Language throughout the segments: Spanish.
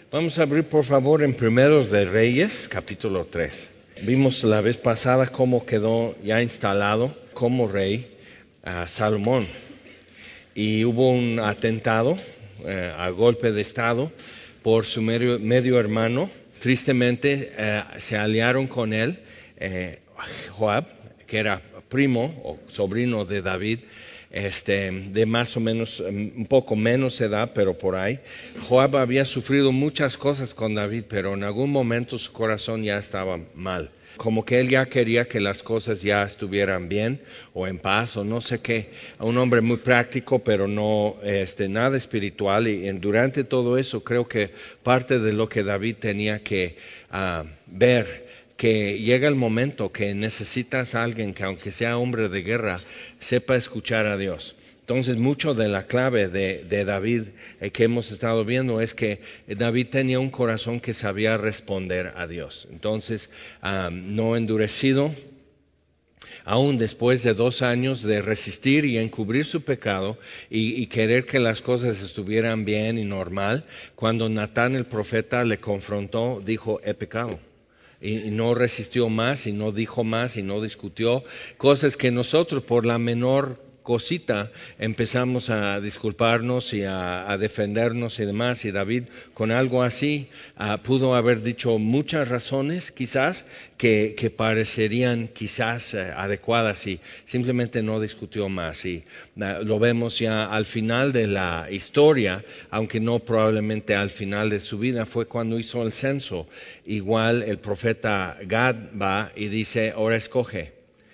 Vamos a abrir por favor en Primeros de Reyes, capítulo 3. Vimos la vez pasada cómo quedó ya instalado como rey Salomón. Y hubo un atentado a golpe de estado por su medio hermano. Tristemente se aliaron con él, Joab, que era primo o sobrino de David, de más o menos, un poco menos edad, pero por ahí. Joab había sufrido muchas cosas con David, pero en algún momento su corazón ya estaba mal. Como que él ya quería que las cosas ya estuvieran bien o en paz o no sé qué. Un hombre muy práctico, pero no nada espiritual. Y durante todo eso creo que parte de lo que David tenía que ver, que llega el momento que necesitas a alguien que aunque sea hombre de guerra, sepa escuchar a Dios. Entonces, mucho de la clave de David que hemos estado viendo es que David tenía un corazón que sabía responder a Dios. Entonces, no endurecido, aún después de 2 años de resistir y encubrir su pecado y querer que las cosas estuvieran bien y normal, cuando Natán el profeta le confrontó, dijo, he pecado. Y no resistió más, y no dijo más, y no discutió. Cosas que nosotros, por la menor cosita, empezamos a disculparnos y a defendernos y demás. Y David, con algo así, pudo haber dicho muchas razones, quizás, que parecerían quizás adecuadas, y simplemente no discutió más. Y lo vemos ya al final de la historia, aunque no probablemente al final de su vida, fue cuando hizo el censo. Igual el profeta Gad va y dice, ahora escoge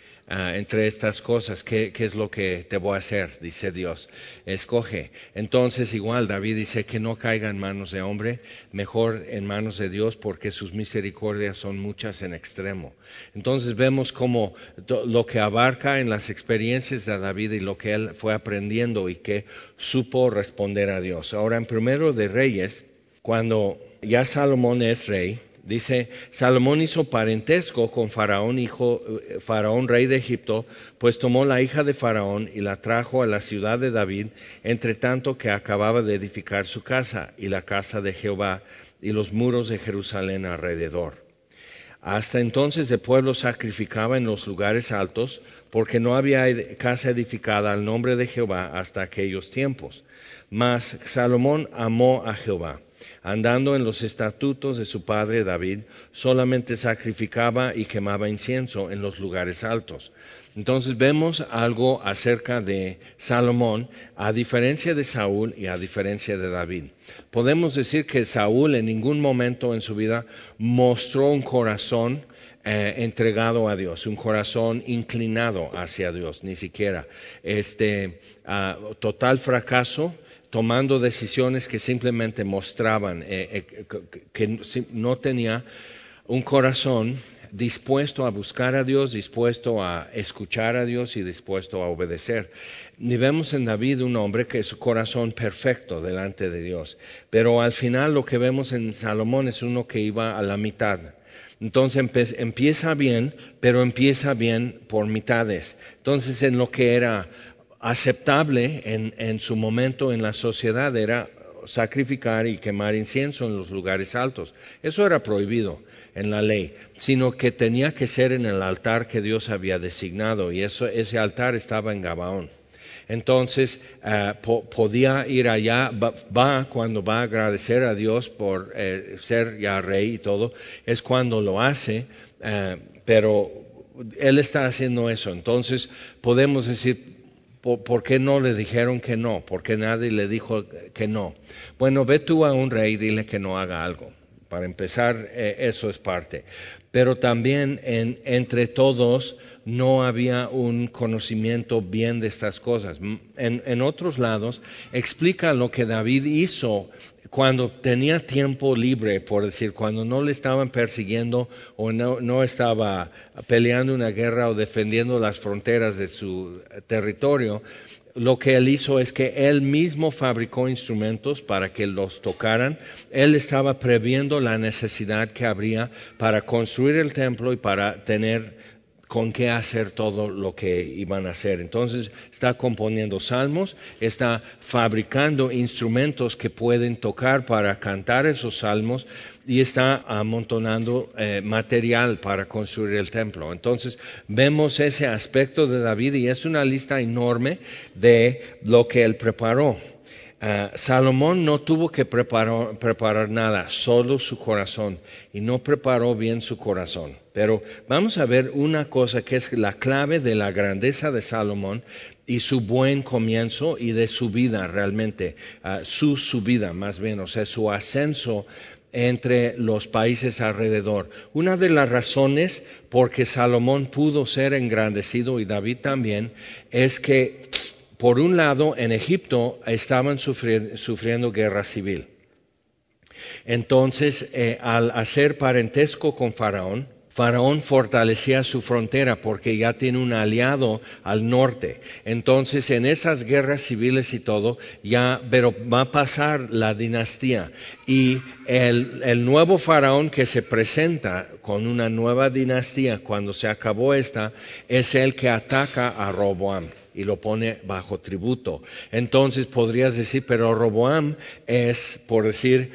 entre estas cosas, ¿qué es lo que te voy a hacer? Dice Dios, escoge. Entonces igual David dice que no caiga en manos de hombre, mejor en manos de Dios, porque sus misericordias son muchas en extremo. Entonces vemos como lo que abarca en las experiencias de David y lo que él fue aprendiendo y que supo responder a Dios. Ahora en Primero de Reyes, cuando ya Salomón es rey, dice, Salomón hizo parentesco con Faraón, Faraón rey de Egipto, pues tomó la hija de Faraón y la trajo a la ciudad de David, entre tanto que acababa de edificar su casa y la casa de Jehová y los muros de Jerusalén alrededor. Hasta entonces el pueblo sacrificaba en los lugares altos, porque no había casa edificada al nombre de Jehová hasta aquellos tiempos. Mas Salomón amó a Jehová. Andando en los estatutos de su padre David, solamente sacrificaba y quemaba incienso en los lugares altos. Entonces vemos algo acerca de Salomón, a diferencia de Saúl y a diferencia de David. Podemos decir que Saúl en ningún momento en su vida mostró un corazón entregado a Dios, un corazón inclinado hacia Dios, ni siquiera. Total fracaso, tomando decisiones que simplemente mostraban que no tenía un corazón dispuesto a buscar a Dios, dispuesto a escuchar a Dios y dispuesto a obedecer. Y vemos en David un hombre que es su corazón perfecto delante de Dios. Pero al final lo que vemos en Salomón es uno que iba a la mitad. Entonces empieza bien, pero empieza bien por mitades. Entonces en lo que era aceptable en su momento en la sociedad era sacrificar y quemar incienso en los lugares altos. Eso era prohibido en la ley, sino que tenía que ser en el altar que Dios había designado, y ese altar estaba en Gabaón. Entonces podía ir allá, va cuando va a agradecer a Dios por ser ya rey y todo, es cuando lo hace, pero él está haciendo eso. Entonces podemos decir, ¿por qué no le dijeron que no? ¿Por qué nadie le dijo que no? Bueno, ve tú a un rey y dile que no haga algo. Para empezar, eso es parte. Pero también entre todos no había un conocimiento bien de estas cosas. En otros lados explica lo que David hizo cuando tenía tiempo libre, por decir, cuando no le estaban persiguiendo o no estaba peleando una guerra o defendiendo las fronteras de su territorio. Lo que él hizo es que él mismo fabricó instrumentos para que los tocaran. Él estaba previendo la necesidad que habría para construir el templo y para tener con qué hacer todo lo que iban a hacer. Entonces está componiendo salmos, está fabricando instrumentos que pueden tocar para cantar esos salmos y está amontonando material para construir el templo. Entonces vemos ese aspecto de David y es una lista enorme de lo que él preparó. Salomón no tuvo que preparar nada, solo su corazón, y no preparó bien su corazón. Pero vamos a ver una cosa que es la clave de la grandeza de Salomón y su buen comienzo y de su vida realmente, su subida más bien, o sea, su ascenso entre los países alrededor. Una de las razones por que Salomón pudo ser engrandecido y David también es que por un lado, en Egipto estaban sufriendo guerra civil. Entonces, al hacer parentesco con Faraón, Faraón fortalecía su frontera porque ya tiene un aliado al norte. Entonces, en esas guerras civiles y todo, pero va a pasar la dinastía. Y el nuevo Faraón que se presenta con una nueva dinastía cuando se acabó esta, es el que ataca a Roboam y lo pone bajo tributo. Entonces podrías decir, pero Roboam es, por decir,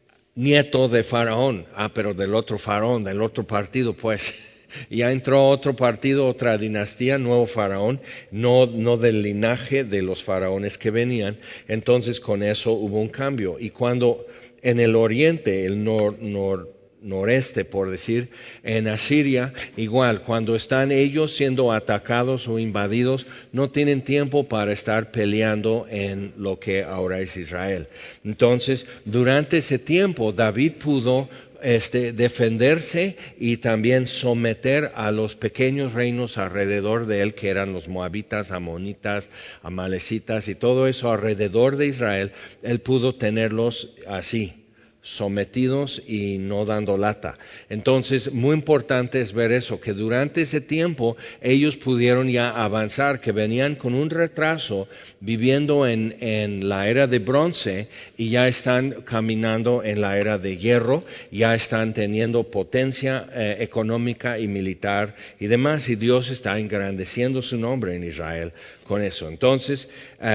nieto de Faraón. Pero del otro Faraón, del otro partido, pues. Ya entró otro partido, otra dinastía, nuevo Faraón, no del linaje de los faraones que venían. Entonces con eso hubo un cambio. Y cuando en el oriente, el noreste, por decir, en Asiria, igual, cuando están ellos siendo atacados o invadidos, no tienen tiempo para estar peleando en lo que ahora es Israel. Entonces, durante ese tiempo, David pudo defenderse y también someter a los pequeños reinos alrededor de él, que eran los moabitas, amonitas, amalecitas y todo eso alrededor de Israel. Él pudo tenerlos así, sometidos y no dando lata. Entonces, muy importante es ver eso, que durante ese tiempo ellos pudieron ya avanzar, que venían con un retraso viviendo en la era de bronce y ya están caminando en la era de hierro, ya están teniendo potencia económica y militar y demás, y Dios está engrandeciendo su nombre en Israel con eso. Entonces,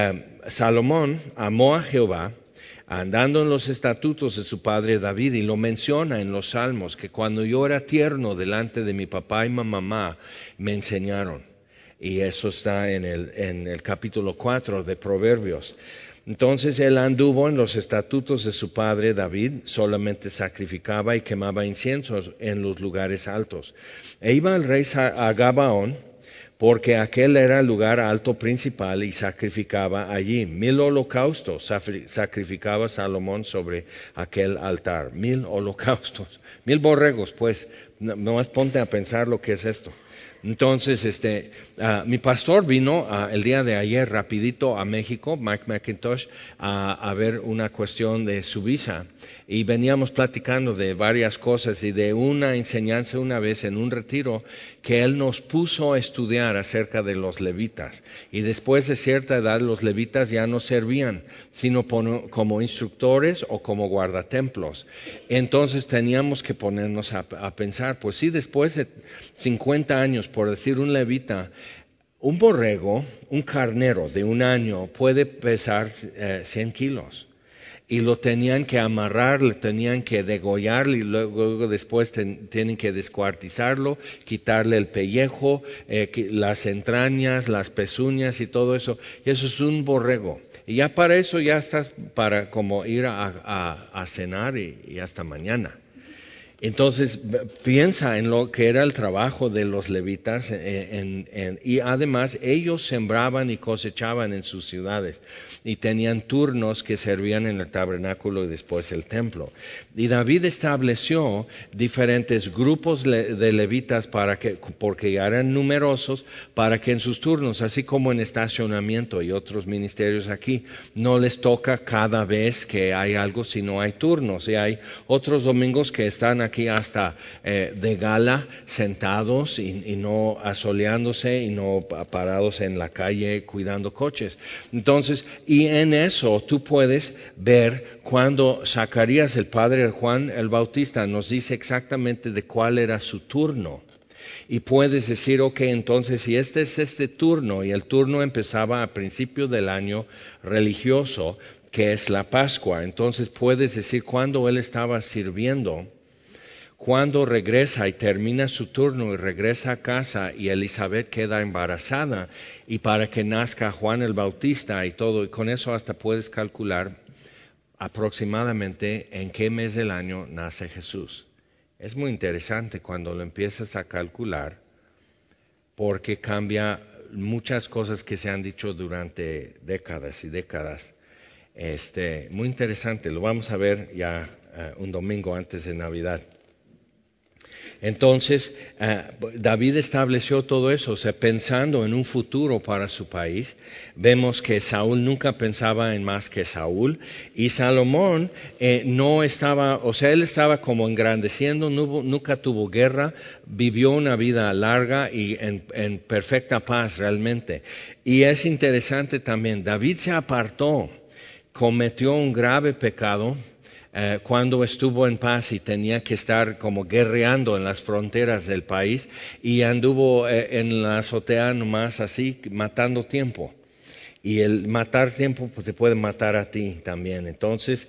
Salomón amó a Jehová, andando en los estatutos de su padre David, y lo menciona en los Salmos, que cuando yo era tierno delante de mi papá y mi mamá, me enseñaron. Y eso está en el capítulo 4 de Proverbios. Entonces él anduvo en los estatutos de su padre David, solamente sacrificaba y quemaba inciensos en los lugares altos. E iba el rey a Gabaón, porque aquel era el lugar alto principal y sacrificaba allí. 1000 holocaustos sacrificaba Salomón sobre aquel altar. 1000 holocaustos, 1000 borregos, pues. Nomás ponte a pensar lo que es esto. Entonces, mi pastor vino el día de ayer rapidito a México, Mike McIntosh, a ver una cuestión de su visa. Y veníamos platicando de varias cosas y de una enseñanza una vez en un retiro que él nos puso a estudiar acerca de los levitas. Y después de cierta edad los levitas ya no servían, sino como instructores o como guardatemplos. Entonces teníamos que ponernos a pensar, pues sí, después de 50 años, por decir un levita, un borrego, un carnero de un año puede pesar 100 kilos. Y lo tenían que amarrar, le tenían que degollar y luego después tienen que descuartizarlo, quitarle el pellejo, las entrañas, las pezuñas y todo eso. Y eso es un borrego. Y ya para eso ya estás para como ir a cenar y hasta mañana. Entonces piensa en lo que era el trabajo de los levitas y además ellos sembraban y cosechaban en sus ciudades y tenían turnos que servían en el tabernáculo y después el templo. Y David estableció diferentes grupos de levitas porque ya eran numerosos, para que en sus turnos, así como en estacionamiento y otros ministerios aquí, no les toca cada vez que hay algo, sino hay turnos. Y hay otros domingos que están aquí hasta de gala, sentados y no asoleándose y no parados en la calle cuidando coches. Entonces, y en eso tú puedes ver cuando Zacarías, el padre de Juan el Bautista, nos dice exactamente de cuál era su turno. Y puedes decir, ok, entonces si este es este turno, y el turno empezaba a principio del año religioso, que es la Pascua, entonces puedes decir cuando él estaba sirviendo, cuando regresa y termina su turno y regresa a casa y Elizabeth queda embarazada, y para que nazca Juan el Bautista y todo, y con eso hasta puedes calcular aproximadamente en qué mes del año nace Jesús. Es muy interesante cuando lo empiezas a calcular, porque cambia muchas cosas que se han dicho durante décadas y décadas. Muy interesante, lo vamos a ver ya un domingo antes de Navidad. Entonces, David estableció todo eso, o sea, pensando en un futuro para su país. Vemos que Saúl nunca pensaba en más que Saúl, y Salomón no estaba, o sea, él estaba como engrandeciendo, nunca tuvo guerra, vivió una vida larga y en perfecta paz realmente. Y es interesante también, David se apartó, cometió un grave pecado, cuando estuvo en paz y tenía que estar como guerreando en las fronteras del país, y anduvo en la azotea nomás así, matando tiempo. Y el matar tiempo pues te puede matar a ti también. Entonces,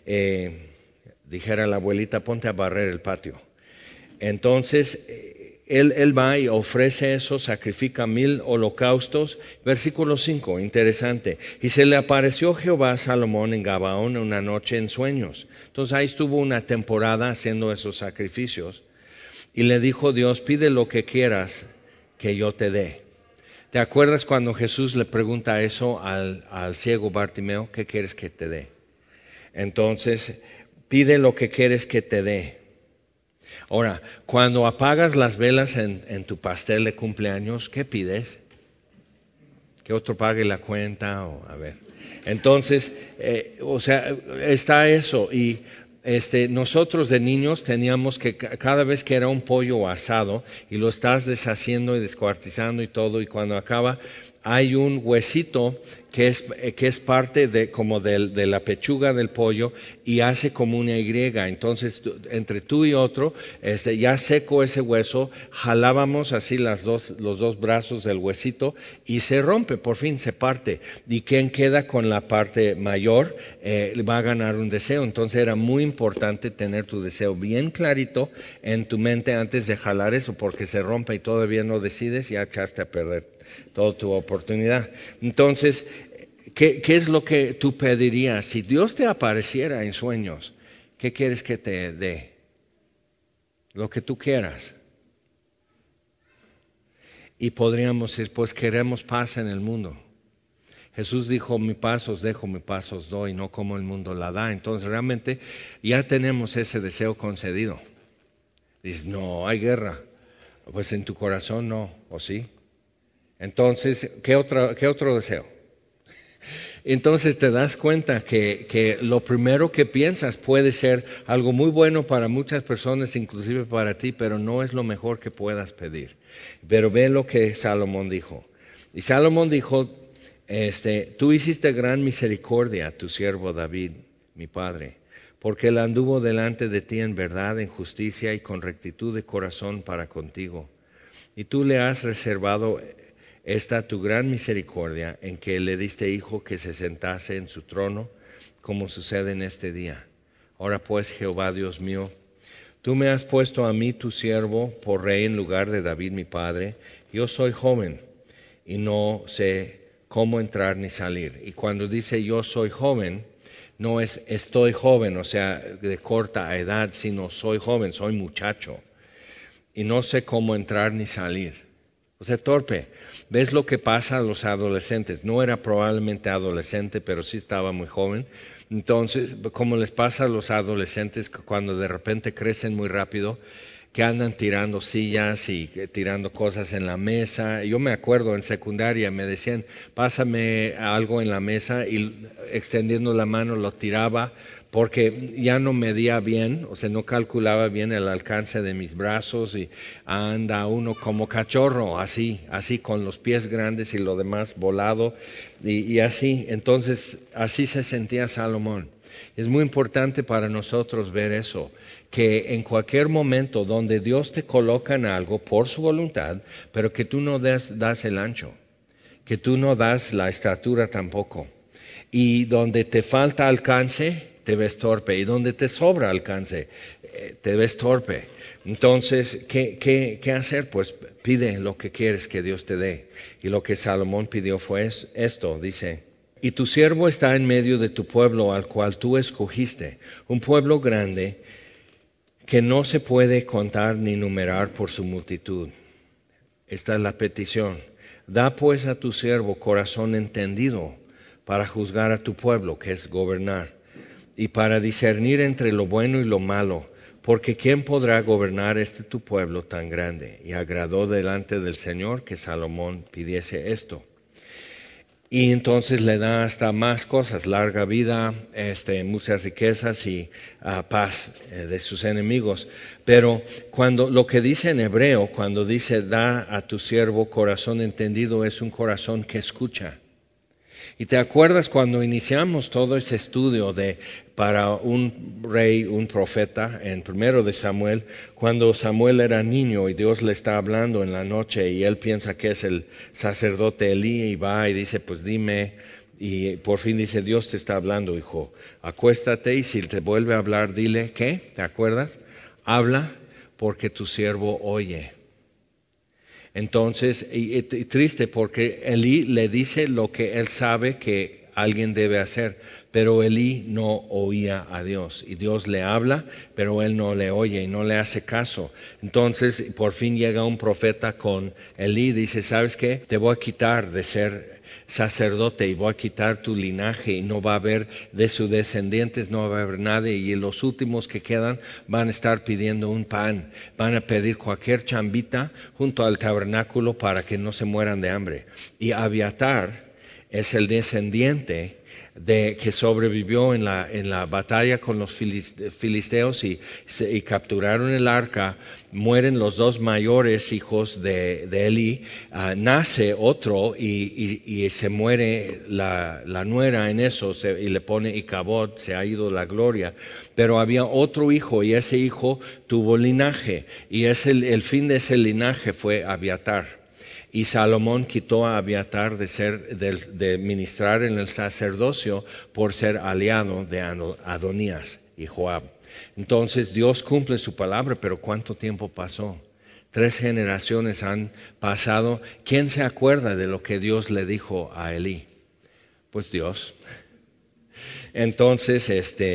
dijera la abuelita, ponte a barrer el patio. Entonces, él va y ofrece eso, sacrifica 1000 holocaustos. Versículo 5, interesante. Y se le apareció Jehová a Salomón en Gabaón una noche en sueños. Entonces ahí estuvo una temporada haciendo esos sacrificios. Y le dijo Dios, pide lo que quieras que yo te dé. ¿Te acuerdas cuando Jesús le pregunta eso al ciego Bartimeo? ¿Qué quieres que te dé? Entonces, pide lo que quieres que te dé. Ahora, cuando apagas las velas en tu pastel de cumpleaños, ¿qué pides? ¿Que otro pague la cuenta? O, a ver. Entonces, o sea, está eso. Y nosotros de niños teníamos que, cada vez que era un pollo asado, y lo estás deshaciendo y descuartizando y todo, y cuando acaba, hay un huesito que es parte de la pechuga del pollo, y hace como una Y. Entonces, entre tú y otro, ya seco ese hueso, jalábamos así los dos brazos del huesito, y se rompe, por fin se parte. Y quien queda con la parte mayor va a ganar un deseo. Entonces era muy importante tener tu deseo bien clarito en tu mente antes de jalar eso, porque se rompe y todavía no decides, ya echaste a perder toda tu oportunidad. Entonces, ¿qué es lo que tú pedirías? Si Dios te apareciera en sueños, ¿qué quieres que te dé? Lo que tú quieras. Y podríamos decir, pues queremos paz en el mundo. Jesús dijo, mi paz os dejo, mi paz os doy, no como el mundo la da. Entonces realmente ya tenemos ese deseo concedido. Dices, no, hay guerra. Pues en tu corazón no, ¿o sí? Entonces, ¿qué otro deseo? Entonces te das cuenta que lo primero que piensas puede ser algo muy bueno para muchas personas, inclusive para ti, pero no es lo mejor que puedas pedir. Pero ve lo que Salomón dijo. Y Salomón dijo, tú hiciste gran misericordia a tu siervo David, mi padre, porque él anduvo delante de ti en verdad, en justicia y con rectitud de corazón para contigo. Y tú le has reservado esta tu gran misericordia, en que le diste hijo que se sentase en su trono, como sucede en este día. Ahora pues, Jehová Dios mío, tú me has puesto a mí, tu siervo, por rey en lugar de David mi padre. Yo soy joven y no sé cómo entrar ni salir. Y cuando dice yo soy joven, no es estoy joven, o sea, de corta edad, sino soy joven, soy muchacho. Y no sé cómo entrar ni salir. O sea, torpe. ¿Ves lo que pasa a los adolescentes? No era probablemente adolescente, pero sí estaba muy joven. Entonces, como les pasa a los adolescentes cuando de repente crecen muy rápido, que andan tirando sillas y tirando cosas en la mesa. Yo me acuerdo en secundaria me decían, pásame algo en la mesa, y extendiendo la mano lo tiraba porque ya no medía bien, o sea, no calculaba bien el alcance de mis brazos, y anda uno como cachorro, así con los pies grandes y lo demás volado, y así. Entonces, así se sentía Salomón. Es muy importante para nosotros ver eso, que en cualquier momento donde Dios te coloca en algo por su voluntad, pero que tú no das el ancho, que tú no das la estatura tampoco. Y donde te falta alcance, te ves torpe. Y donde te sobra alcance, te ves torpe. Entonces, ¿qué hacer? Pues pide lo que quieres que Dios te dé. Y lo que Salomón pidió fue esto, dice: y tu siervo está en medio de tu pueblo al cual tú escogiste, un pueblo grande que no se puede contar ni numerar por su multitud. Esta es la petición. Da pues a tu siervo corazón entendido para juzgar a tu pueblo, que es gobernar, y para discernir entre lo bueno y lo malo, porque ¿quién podrá gobernar tu pueblo tan grande? Y agradó delante del Señor que Salomón pidiese esto. Y entonces le da hasta más cosas, larga vida, muchas riquezas y paz de sus enemigos. Pero cuando lo que dice en hebreo, cuando dice da a tu siervo corazón entendido, es un corazón que escucha. Y te acuerdas cuando iniciamos todo ese estudio para un rey, un profeta, en 1 de Samuel, cuando Samuel era niño y Dios le está hablando en la noche y él piensa que es el sacerdote Elí y va y dice, pues dime, y por fin dice, Dios te está hablando, hijo, acuéstate y si te vuelve a hablar, dile, ¿qué? ¿Te acuerdas? Habla porque tu siervo oye. Entonces, y triste porque Elí le dice lo que él sabe que alguien debe hacer, pero Elí no oía a Dios y Dios le habla, pero él no le oye y no le hace caso. Entonces, por fin llega un profeta con Elí y dice, ¿sabes qué? Te voy a quitar de ser sacerdote y voy a quitar tu linaje y no va a haber de sus descendientes, no va a haber nadie y los últimos que quedan van a estar pidiendo un pan, van a pedir cualquier chambita junto al tabernáculo para que no se mueran de hambre. Y Abiatar es el descendiente que sobrevivió en la batalla con los filisteos y capturaron el arca. Mueren los dos mayores hijos de Elí, nace otro y se muere la nuera en eso y le pone Icabod, se ha ido la gloria. Pero había otro hijo y ese hijo tuvo linaje y el fin de ese linaje fue Abiatar. Y Salomón quitó a Abiatar de ministrar en el sacerdocio por ser aliado de Adonías y Joab. Entonces Dios cumple su palabra, pero ¿cuánto tiempo pasó? 3 generaciones han pasado. ¿Quién se acuerda de lo que Dios le dijo a Elí? Pues Dios. Entonces,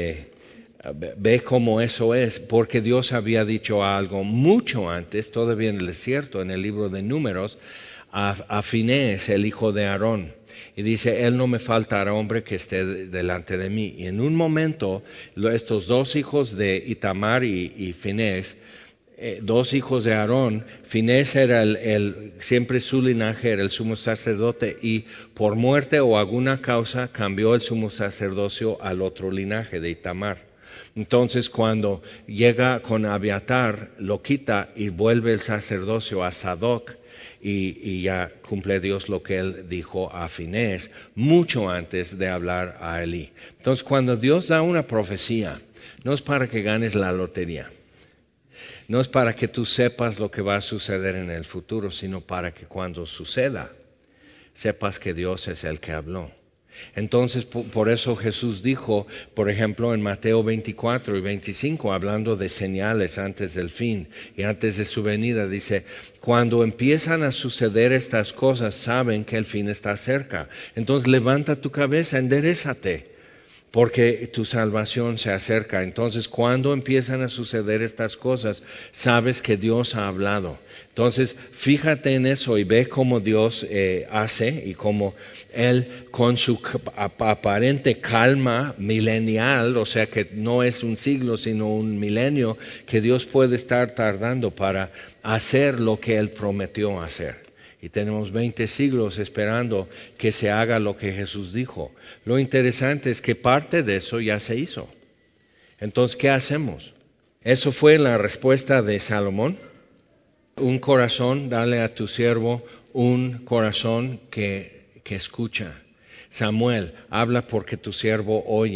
ve cómo eso es, porque Dios había dicho algo mucho antes, todavía en el desierto, en el libro de Números, a Finés, el hijo de Aarón. Y dice, él no me faltará hombre que esté delante de mí. Y en un momento, estos dos hijos de Itamar y Finés, 2 hijos de Aarón, Finés era siempre su linaje, era el sumo sacerdote, y por muerte o alguna causa cambió el sumo sacerdocio al otro linaje de Itamar. Entonces cuando llega con Abiatar, lo quita y vuelve el sacerdocio a Sadoc, y ya cumple Dios lo que él dijo a Finés, mucho antes de hablar a Elí. Entonces cuando Dios da una profecía, no es para que ganes la lotería, no es para que tú sepas lo que va a suceder en el futuro, sino para que cuando suceda, sepas que Dios es el que habló. Entonces, por eso Jesús dijo, por ejemplo, en Mateo 24 y 25, hablando de señales antes del fin y antes de su venida, dice, cuando empiezan a suceder estas cosas, saben que el fin está cerca. Entonces, levanta tu cabeza, enderézate, porque tu salvación se acerca. Entonces, cuando empiezan a suceder estas cosas, sabes que Dios ha hablado. Entonces, fíjate en eso y ve cómo Dios hace y cómo Él, con su aparente calma milenial, o sea que no es un siglo, sino un milenio, que Dios puede estar tardando para hacer lo que Él prometió hacer. Y tenemos 20 siglos esperando que se haga lo que Jesús dijo. Lo interesante es que parte de eso ya se hizo. Entonces, ¿qué hacemos? Eso fue la respuesta de Salomón. Un corazón, dale a tu siervo un corazón que escucha. Samuel, habla porque tu siervo oye.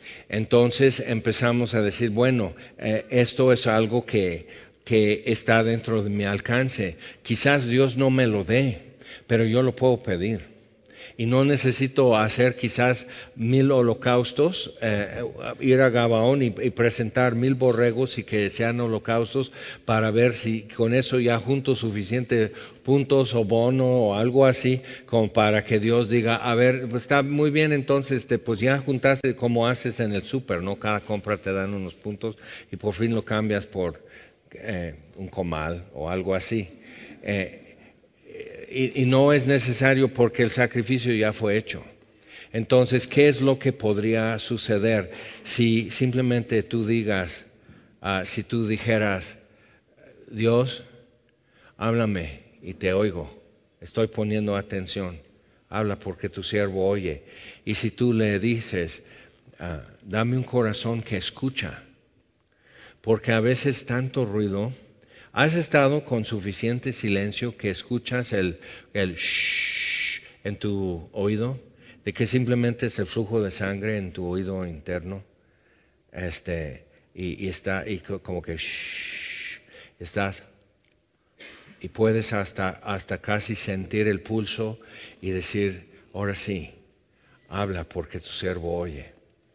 Entonces empezamos a decir, bueno, esto es algo que está dentro de mi alcance. Quizás Dios no me lo dé, pero yo lo puedo pedir. Y no necesito hacer quizás 1000 holocaustos, ir a Gabaón y presentar 1000 borregos y que sean holocaustos para ver si con eso ya junto suficientes puntos o bono o algo así como para que Dios diga, a ver, pues está muy bien, entonces pues ya juntaste como haces en el súper, ¿no? Cada compra te dan unos puntos y por fin lo cambias por un comal o algo así. Y no es necesario porque el sacrificio ya fue hecho. Entonces, ¿qué es lo que podría suceder si simplemente tú digas, si tú dijeras, Dios, háblame y te oigo, estoy poniendo atención, habla porque tu siervo oye. Y si tú le dices, dame un corazón que escucha, porque a veces tanto ruido. ¿Has estado con suficiente silencio que escuchas el shh en tu oído? De que simplemente es el flujo de sangre en tu oído interno. Y está, y como que shh, estás. Y puedes hasta casi sentir el pulso y decir, ahora sí, habla porque tu siervo oye.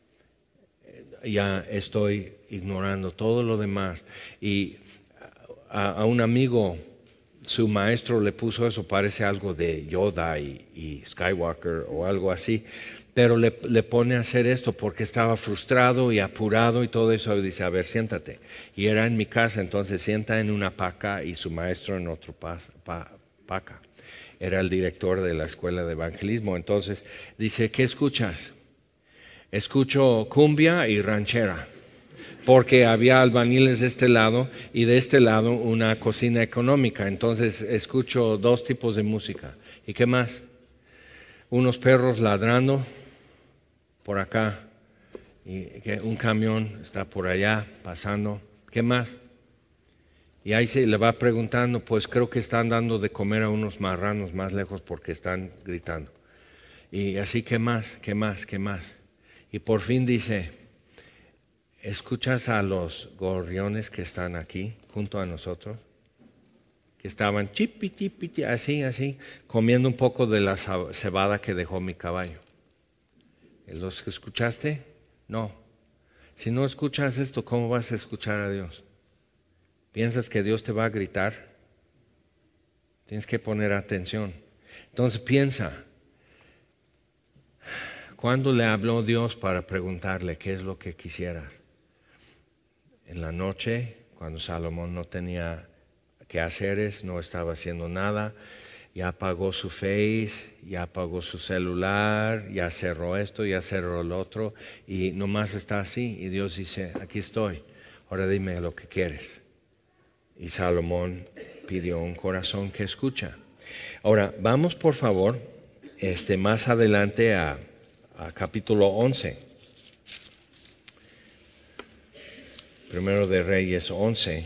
Ya estoy ignorando todo lo demás. Y a un amigo, su maestro le puso eso, parece algo de Yoda y Skywalker o algo así, pero le pone a hacer esto porque estaba frustrado y apurado y todo eso, y dice, a ver, siéntate. Y era en mi casa, entonces sienta en una paca y su maestro en otro paca. Era el director de la escuela de evangelismo, entonces dice, ¿qué escuchas? Escucho cumbia y ranchera. Porque había albañiles de este lado y de este lado una cocina económica. Entonces escucho 2 tipos de música. ¿Y qué más? Unos perros ladrando por acá y que un camión está por allá pasando. ¿Qué más? Y ahí se le va preguntando, pues creo que están dando de comer a unos marranos más lejos porque están gritando. Y así, ¿qué más? ¿Qué más? ¿Qué más? Y por fin dice, ¿escuchas a los gorriones que están aquí junto a nosotros? Que estaban chipi, chipi, así, comiendo un poco de la cebada que dejó mi caballo. ¿Los que escuchaste? No. Si no escuchas esto, ¿cómo vas a escuchar a Dios? ¿Piensas que Dios te va a gritar? Tienes que poner atención. Entonces piensa, ¿cuándo le habló Dios para preguntarle qué es lo que quisieras? En la noche, cuando Salomón no tenía quehaceres, no estaba haciendo nada, ya apagó su Face, ya apagó su celular, ya cerró esto, ya cerró el otro, y nomás está así, y Dios dice, aquí estoy, ahora dime lo que quieres. Y Salomón pidió un corazón que escucha. Ahora, vamos por favor, más adelante a capítulo 11. Primero de Reyes 11.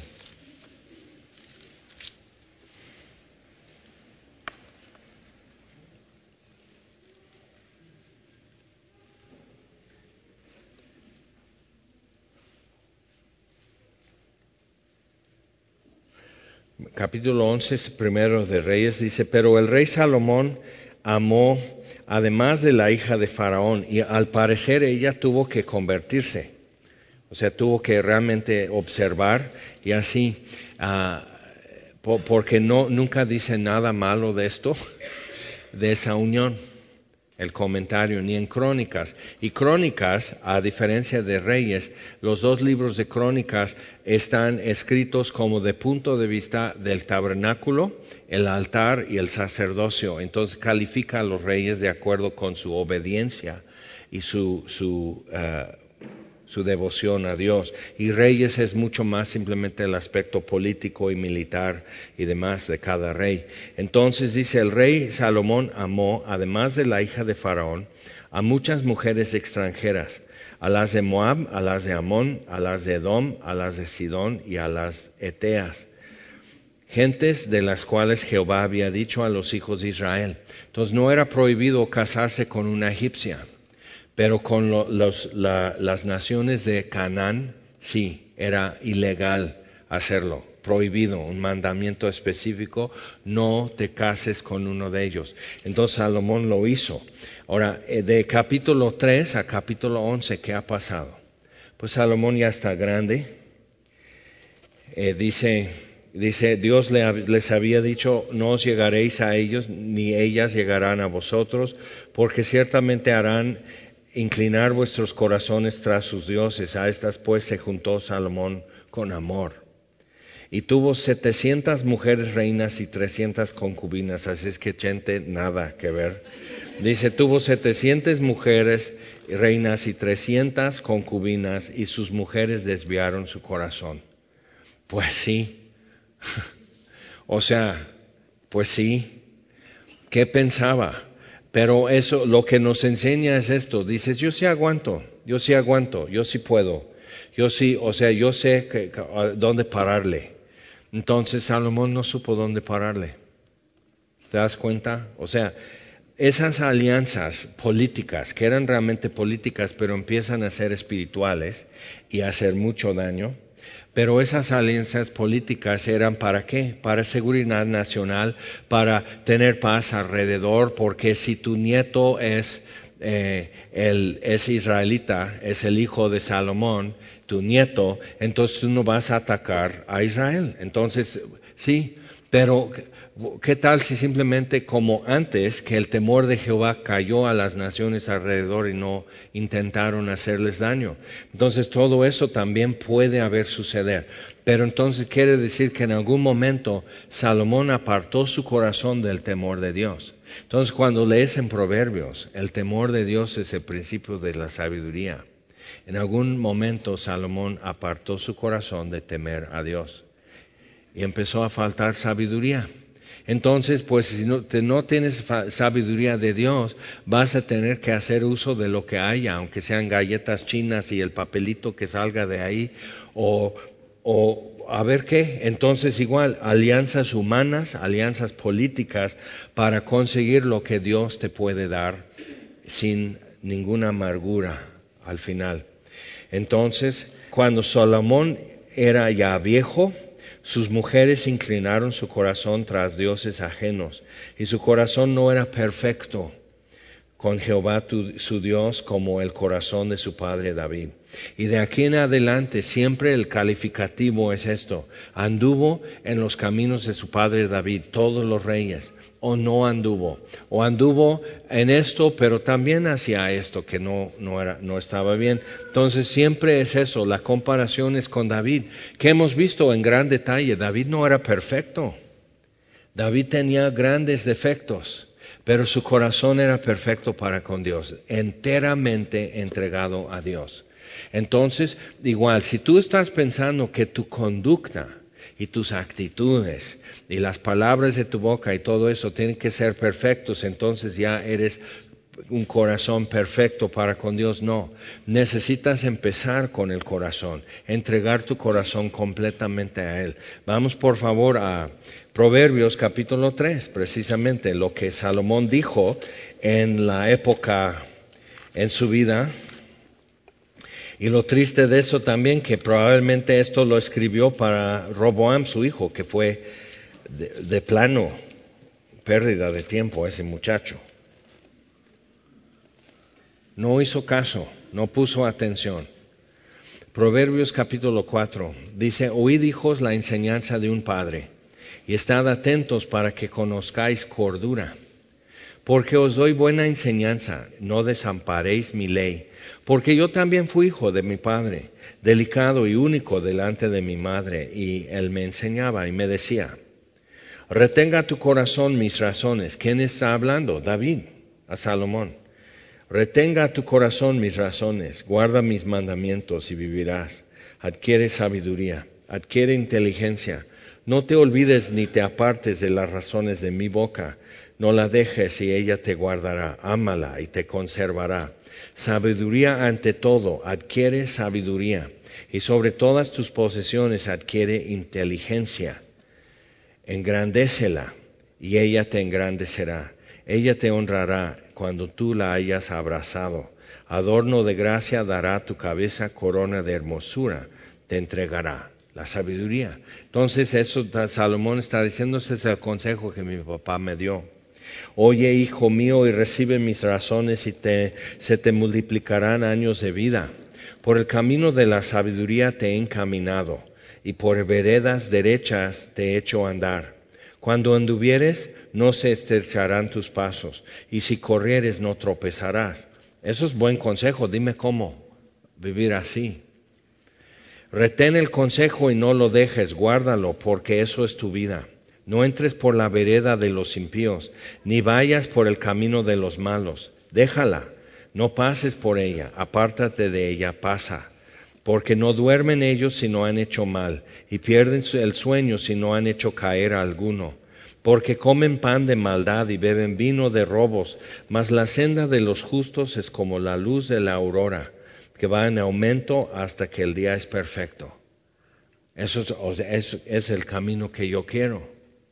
Capítulo 11, primero de Reyes, dice, pero el rey Salomón amó además de la hija de Faraón, y al parecer ella tuvo que convertirse. O sea, tuvo que realmente observar y así, porque nunca dice nada malo de esto, de esa unión, el comentario, ni en Crónicas. Y Crónicas, a diferencia de Reyes, los 2 libros de Crónicas están escritos como de punto de vista del tabernáculo, el altar y el sacerdocio. Entonces califica a los reyes de acuerdo con su obediencia y su devoción a Dios. Y Reyes es mucho más simplemente el aspecto político y militar y demás de cada rey. Entonces dice, el rey Salomón amó, además de la hija de Faraón, a muchas mujeres extranjeras, a las de Moab, a las de Amón, a las de Edom, a las de Sidón y a las Eteas, gentes de las cuales Jehová había dicho a los hijos de Israel. Entonces no era prohibido casarse con una egipcia, Pero con las naciones de Canaán, sí, era ilegal hacerlo, prohibido, un mandamiento específico, no te cases con uno de ellos. Entonces Salomón lo hizo. Ahora, de capítulo 3 a capítulo 11, ¿qué ha pasado? Pues Salomón ya está grande. Dice, Dios les había dicho, no os llegaréis a ellos, ni ellas llegarán a vosotros, porque ciertamente harán inclinar vuestros corazones tras sus dioses. A estas pues se juntó Salomón con amor. Y tuvo 700 mujeres reinas y 300 concubinas, así es que gente, nada que ver. Dice, tuvo 700 mujeres reinas y 300 concubinas, y sus mujeres desviaron su corazón. Pues sí. O sea, pues sí. ¿Qué pensaba? Pero eso, lo que nos enseña es esto. Dices, yo sí aguanto, yo sí puedo. Yo sí, o sea, yo sé dónde pararle. Entonces Salomón no supo dónde pararle. ¿Te das cuenta? O sea, esas alianzas políticas, que eran realmente políticas, pero empiezan a ser espirituales y a hacer mucho daño. Pero esas alianzas políticas eran ¿para qué? Para seguridad nacional, para tener paz alrededor, porque si tu nieto es israelita, es el hijo de Salomón, tu nieto, entonces tú no vas a atacar a Israel. Entonces, sí, pero ¿qué tal si simplemente como antes, que el temor de Jehová cayó a las naciones alrededor y no intentaron hacerles daño? Entonces todo eso también puede haber suceder. Pero entonces quiere decir que en algún momento Salomón apartó su corazón del temor de Dios. Entonces cuando lees en Proverbios, el temor de Dios es el principio de la sabiduría. En algún momento Salomón apartó su corazón de temer a Dios y empezó a faltar sabiduría. Entonces, pues si no tienes sabiduría de Dios, vas a tener que hacer uso de lo que haya, aunque sean galletas chinas y el papelito que salga de ahí, o a ver qué. Entonces igual, alianzas humanas, alianzas políticas, para conseguir lo que Dios te puede dar sin ninguna amargura al final. Entonces, cuando Salomón era ya viejo, sus mujeres inclinaron su corazón tras dioses ajenos, y su corazón no era perfecto con Jehová su Dios como el corazón de su padre David. Y de aquí en adelante siempre el calificativo es esto: anduvo en los caminos de su padre David, todos los reyes, o no anduvo, o anduvo en esto, pero también hacía esto que no estaba bien. Entonces siempre es eso, la comparación es con David, que hemos visto en gran detalle. David no era perfecto, David tenía grandes defectos, pero su corazón era perfecto para con Dios, enteramente entregado a Dios. Entonces, igual, si tú estás pensando que tu conducta y tus actitudes y las palabras de tu boca y todo eso tienen que ser perfectos, entonces ya eres un corazón perfecto para con Dios. No, necesitas empezar con el corazón, entregar tu corazón completamente a Él. Vamos por favor a Proverbios capítulo 3, precisamente lo que Salomón dijo en la época en su vida. Y lo triste de eso también, que probablemente esto lo escribió para Roboam, su hijo, que fue de plano pérdida de tiempo ese muchacho. No hizo caso, no puso atención. Proverbios capítulo 4 dice: oíd, hijos, la enseñanza de un padre, y estad atentos para que conozcáis cordura. Porque os doy buena enseñanza, no desamparéis mi ley. Porque yo también fui hijo de mi padre, delicado y único delante de mi madre, y él me enseñaba y me decía: retenga tu corazón mis razones. ¿Quién está hablando? David, a Salomón. Retenga tu corazón mis razones, guarda mis mandamientos y vivirás. Adquiere sabiduría, adquiere inteligencia. No te olvides ni te apartes de las razones de mi boca. No la dejes y ella te guardará. Ámala y te conservará. Sabiduría ante todo, adquiere sabiduría. Y sobre todas tus posesiones adquiere inteligencia. Engrandécela y ella te engrandecerá. Ella te honrará cuando tú la hayas abrazado. adorno de gracia dará tu cabeza, corona de hermosura te entregará. La sabiduría. Entonces eso Salomón está diciendo, ese es el consejo que mi papá me dio. Oye, hijo mío, y recibe mis razones y se te multiplicarán años de vida. Por el camino de la sabiduría te he encaminado, y por veredas derechas te he hecho andar. Cuando anduvieres, no se estrecharán tus pasos, y si corrieres, no tropezarás. Eso es buen consejo, dime cómo vivir así. Retén el consejo y no lo dejes, guárdalo, porque eso es tu vida. No entres por la vereda de los impíos, ni vayas por el camino de los malos. Déjala, no pases por ella, apártate de ella, pasa. Porque no duermen ellos si no han hecho mal, y pierden el sueño si no han hecho caer a alguno. Porque comen pan de maldad y beben vino de robos, mas la senda de los justos es como la luz de la aurora, que va en aumento hasta que el día es perfecto. Eso es el camino que yo quiero.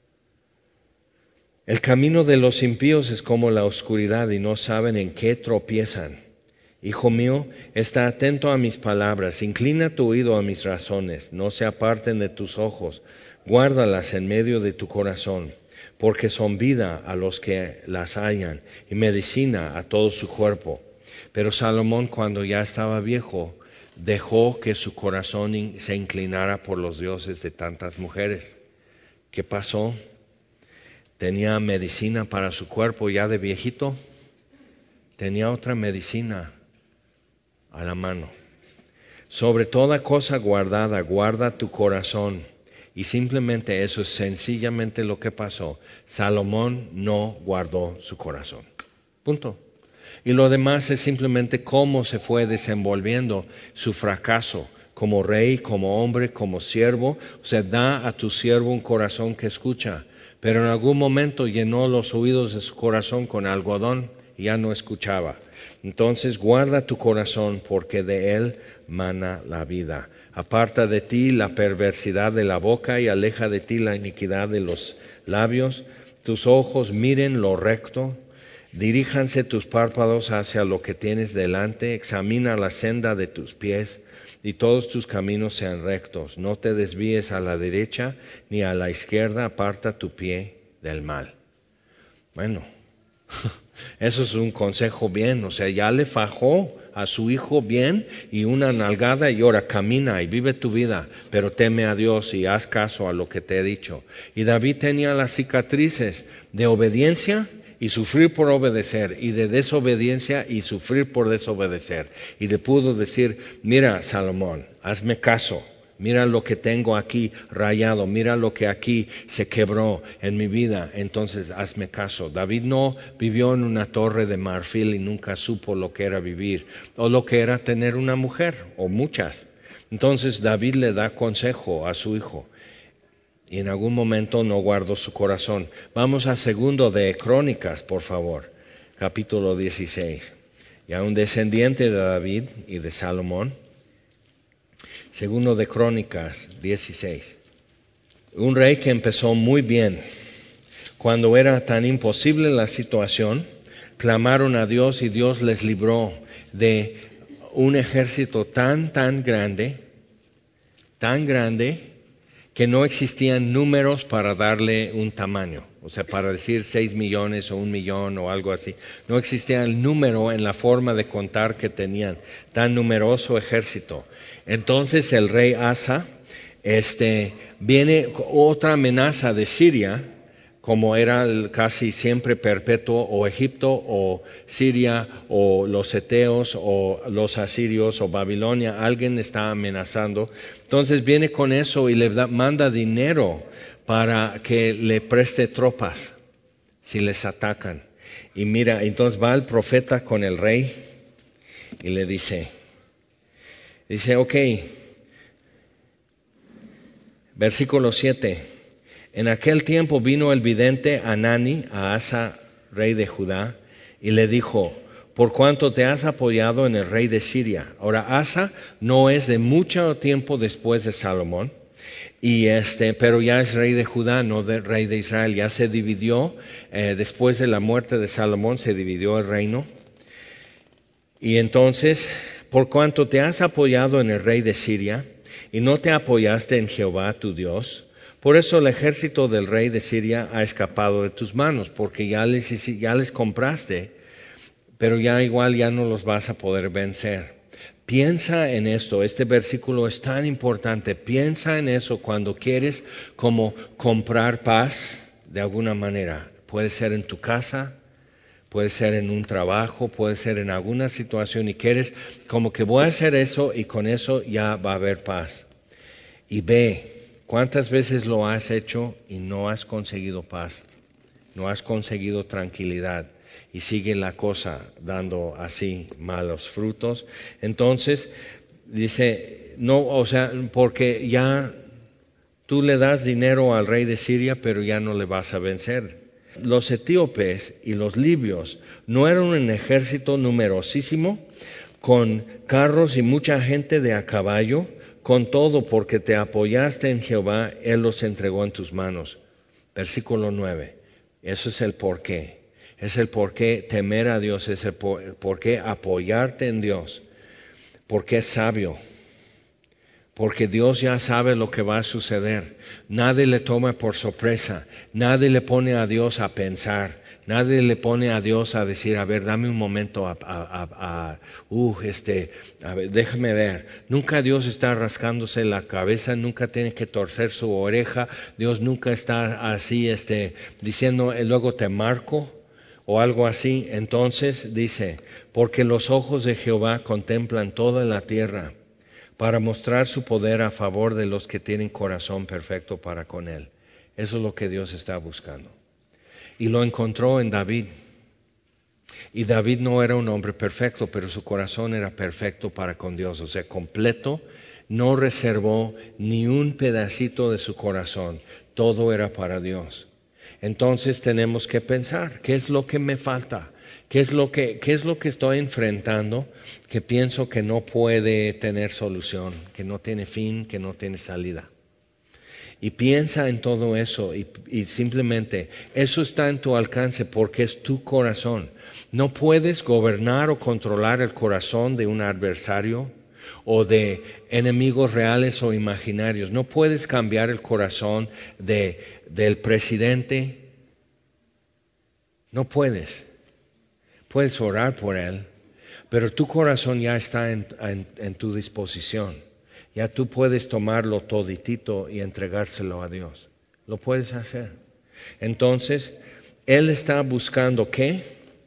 El camino de los impíos es como la oscuridad y no saben en qué tropiezan. Hijo mío, está atento a mis palabras, inclina tu oído a mis razones, no se aparten de tus ojos, guárdalas en medio de tu corazón, porque son vida a los que las hallan y medicina a todo su cuerpo. Pero Salomón, cuando ya estaba viejo, dejó que su corazón se inclinara por los dioses de tantas mujeres. ¿Qué pasó? Tenía medicina para su cuerpo ya de viejito, tenía otra medicina a la mano. Sobre toda cosa guardada, guarda tu corazón. Y simplemente eso es sencillamente lo que pasó. Salomón no guardó su corazón. Punto. Y lo demás es simplemente cómo se fue desenvolviendo su fracaso como rey, como hombre, como siervo. O sea, da a tu siervo un corazón que escucha. Pero en algún momento llenó los oídos de su corazón con algodón y ya no escuchaba. Entonces guarda tu corazón porque de él mana la vida. Aparta de ti la perversidad de la boca y aleja de ti la iniquidad de los labios. Tus ojos miren lo recto. Diríjanse tus párpados hacia lo que tienes delante. Examina la senda de tus pies y todos tus caminos sean rectos. No te desvíes a la derecha ni a la izquierda, aparta tu pie del mal. Bueno, eso es un consejo bien, o sea, ya le fajó a su hijo bien y una nalgada y ahora camina y vive tu vida, pero teme a Dios y haz caso a lo que te he dicho. Y David tenía las cicatrices de obediencia y sufrir por obedecer, y de desobediencia y sufrir por desobedecer. Y le pudo decir, mira Salomón, hazme caso, mira lo que tengo aquí rayado, mira lo que aquí se quebró en mi vida, entonces hazme caso. David no vivió en una torre de marfil y nunca supo lo que era vivir, o lo que era tener una mujer, o muchas. Entonces David le da consejo a su hijo. Y en algún momento no guardó su corazón. Vamos a 2 de Crónicas, por favor, capítulo 16. Ya un descendiente de David y de Salomón. 2 de Crónicas 16. Un rey que empezó muy bien. Cuando era tan imposible la situación, clamaron a Dios y Dios les libró de un ejército tan grande, que no existían números para darle un tamaño. O sea, para decir 6 millones o 1 millón o algo así. No existía el número en la forma de contar que tenían. Tan numeroso ejército. Entonces el rey Asa, viene otra amenaza de Siria, como era casi siempre perpetuo, o Egipto, o Siria, o los eteos, o los asirios, o Babilonia. Alguien está amenazando. Entonces viene con eso y le manda dinero para que le preste tropas si les atacan. Y mira, entonces va el profeta con el rey y le dice, ok, versículo 7. En aquel tiempo vino el vidente Hanani a Asa, rey de Judá, y le dijo, por cuanto te has apoyado en el rey de Siria. Ahora Asa no es de mucho tiempo después de Salomón, pero ya es rey de Judá, no rey de Israel. Ya se dividió, después de la muerte de Salomón se dividió el reino. Y entonces, por cuanto te has apoyado en el rey de Siria y no te apoyaste en Jehová tu Dios, por eso el ejército del rey de Siria ha escapado de tus manos, porque ya les compraste, pero ya igual ya no los vas a poder vencer. Piensa en esto, este versículo es tan importante, piensa en eso cuando quieres como comprar paz de alguna manera. Puede ser en tu casa, puede ser en un trabajo, puede ser en alguna situación y quieres como que voy a hacer eso y con eso ya va a haber paz. Y ve, ¿cuántas veces lo has hecho y no has conseguido paz? No has conseguido tranquilidad y sigue la cosa dando así malos frutos. Entonces, dice, no, o sea, porque ya tú le das dinero al rey de Siria, pero ya no le vas a vencer. Los etíopes y los libios no eran un ejército numerosísimo, con carros y mucha gente de a caballo, con todo porque te apoyaste en Jehová, Él los entregó en tus manos. Versículo 9. Eso es el porqué. Es el porqué temer a Dios, es el porqué apoyarte en Dios. Porque es sabio. Porque Dios ya sabe lo que va a suceder. Nadie le toma por sorpresa. Nadie le pone a Dios a pensar. Nadie le pone a Dios a decir, a ver, dame un momento, a ver, déjame ver. Nunca Dios está rascándose la cabeza, nunca tiene que torcer su oreja. Dios nunca está así, diciendo, luego te marco o algo así. Entonces dice, porque los ojos de Jehová contemplan toda la tierra, para mostrar su poder a favor de los que tienen corazón perfecto para con Él. Eso es lo que Dios está buscando. Y lo encontró en David. Y David no era un hombre perfecto, pero su corazón era perfecto para con Dios. O sea, completo, no reservó ni un pedacito de su corazón. Todo era para Dios. Entonces tenemos que pensar, ¿qué es lo que me falta? ¿Qué es lo que estoy enfrentando que pienso que no puede tener solución, que no tiene fin, que no tiene salida? Y piensa en todo eso y simplemente eso está en tu alcance porque es tu corazón. No puedes gobernar o controlar el corazón de un adversario o de enemigos reales o imaginarios. No puedes cambiar el corazón del presidente. No puedes. Puedes orar por él, pero tu corazón ya está en tu disposición. Ya tú puedes tomarlo toditito y entregárselo a Dios. Lo puedes hacer. Entonces, Él está buscando ¿qué?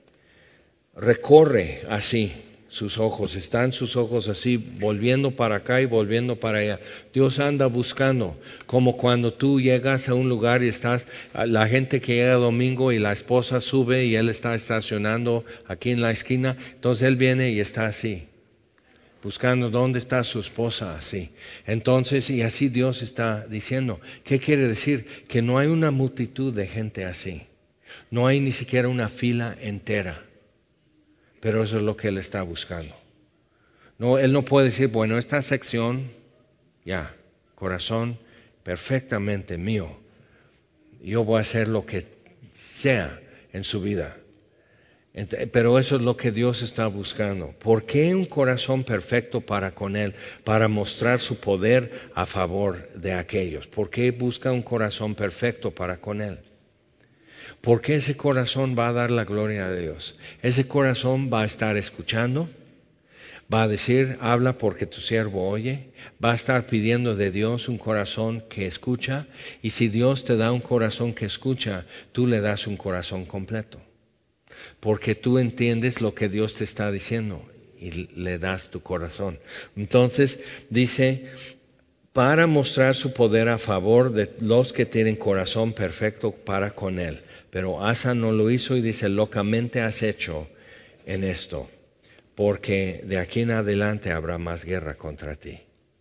Recorre así sus ojos. Están sus ojos así, volviendo para acá y volviendo para allá. Dios anda buscando, como cuando tú llegas a un lugar y estás, la gente que llega domingo y la esposa sube y él está estacionando aquí en la esquina, entonces él viene y está así, buscando dónde está su esposa así. Entonces, y así Dios está diciendo, ¿qué quiere decir? Que no hay una multitud de gente así. No hay ni siquiera una fila entera. Pero eso es lo que Él está buscando. No, Él no puede decir, bueno, esta sección, ya, corazón perfectamente mío. Yo voy a hacer lo que sea en su vida. Pero eso es lo que Dios está buscando. ¿Por qué un corazón perfecto para con Él? Para mostrar su poder a favor de aquellos. ¿Por qué busca un corazón perfecto para con Él? Porque ese corazón va a dar la gloria a Dios. Ese corazón va a estar escuchando, va a decir, habla porque tu siervo oye, va a estar pidiendo de Dios un corazón que escucha, y si Dios te da un corazón que escucha, tú le das un corazón completo. Porque tú entiendes lo que Dios te está diciendo y le das tu corazón. Entonces dice, para mostrar su poder a favor de los que tienen corazón perfecto para con Él. Pero Asa no lo hizo y dice, locamente has hecho en esto, porque de aquí en adelante habrá más guerra contra ti.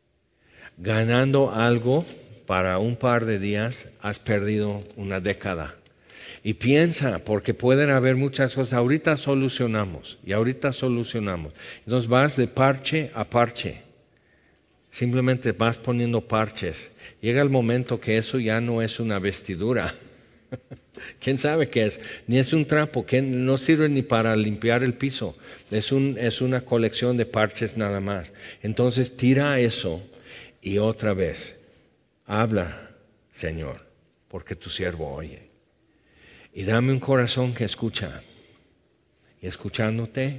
Ganando algo para un par de días, has perdido una década. Y piensa, porque pueden haber muchas cosas, ahorita solucionamos. Entonces vas de parche a parche. Simplemente vas poniendo parches. Llega el momento que eso ya no es una vestidura. ¿Quién sabe qué es? Ni es un trapo, que no sirve ni para limpiar el piso. Es una colección de parches nada más. Entonces tira eso y otra vez, habla, Señor, porque tu siervo oye. Y dame un corazón que escucha. Y escuchándote,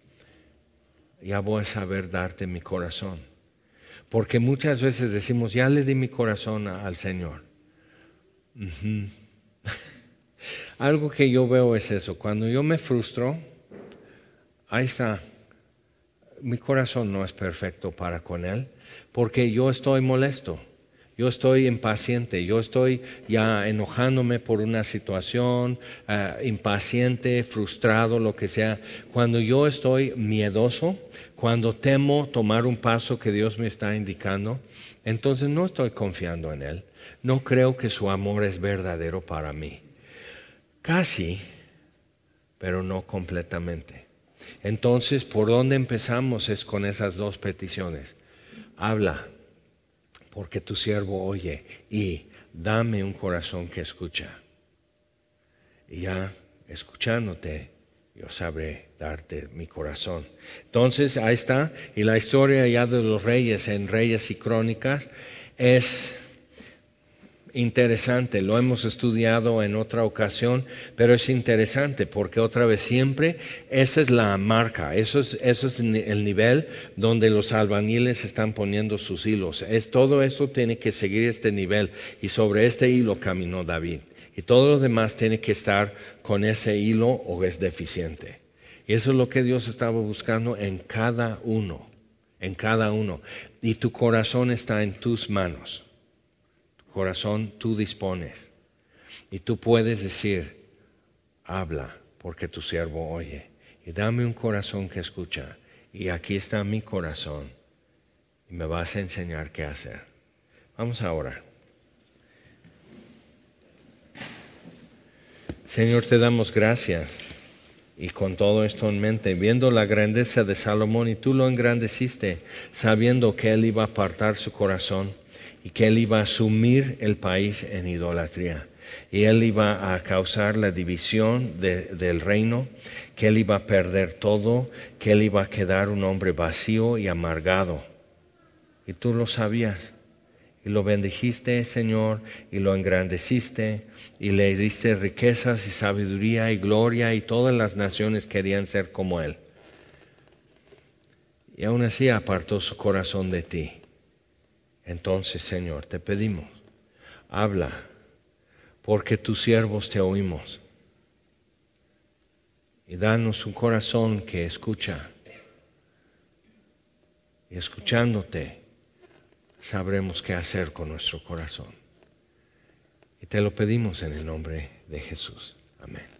ya voy a saber darte mi corazón. Porque muchas veces decimos, ya le di mi corazón al Señor. Uh-huh. Algo que yo veo es eso. Cuando yo me frustro, ahí está. Mi corazón no es perfecto para con Él, porque yo estoy molesto. Yo estoy impaciente, yo estoy ya enojándome por una situación, impaciente, frustrado, lo que sea. Cuando yo estoy miedoso, cuando temo tomar un paso que Dios me está indicando, entonces no estoy confiando en Él. No creo que su amor es verdadero para mí. Casi, pero no completamente. Entonces, ¿por dónde empezamos? Es con esas dos peticiones. Habla, porque tu siervo oye, y dame un corazón que escucha. Y ya escuchándote, yo sabré darte mi corazón. Entonces, ahí está. Y la historia ya de los reyes en Reyes y Crónicas es interesante. Lo hemos estudiado en otra ocasión, pero es interesante porque otra vez siempre esa es la marca, eso es el nivel donde los albañiles están poniendo sus hilos. Todo esto tiene que seguir este nivel y sobre este hilo caminó David. Y todo lo demás tiene que estar con ese hilo o es deficiente. Y eso es lo que Dios estaba buscando en cada uno, en cada uno. Y tu corazón está en tus manos. Corazón, tú dispones y tú puedes decir, habla, porque tu siervo oye, y dame un corazón que escucha, y aquí está mi corazón, y me vas a enseñar qué hacer. Vamos a orar. Señor, te damos gracias, y con todo esto en mente, viendo la grandeza de Salomón, y tú lo engrandeciste, sabiendo que él iba a apartar su corazón, y que él iba a sumir el país en idolatría. Y él iba a causar la división del reino, que él iba a perder todo, que él iba a quedar un hombre vacío y amargado. Y tú lo sabías. Y lo bendijiste, Señor, y lo engrandeciste, y le diste riquezas y sabiduría y gloria, y todas las naciones querían ser como él. Y aún así apartó su corazón de ti. Entonces, Señor, te pedimos, habla, porque tus siervos te oímos. Y danos un corazón que escucha. Y escuchándote, sabremos qué hacer con nuestro corazón. Y te lo pedimos en el nombre de Jesús. Amén.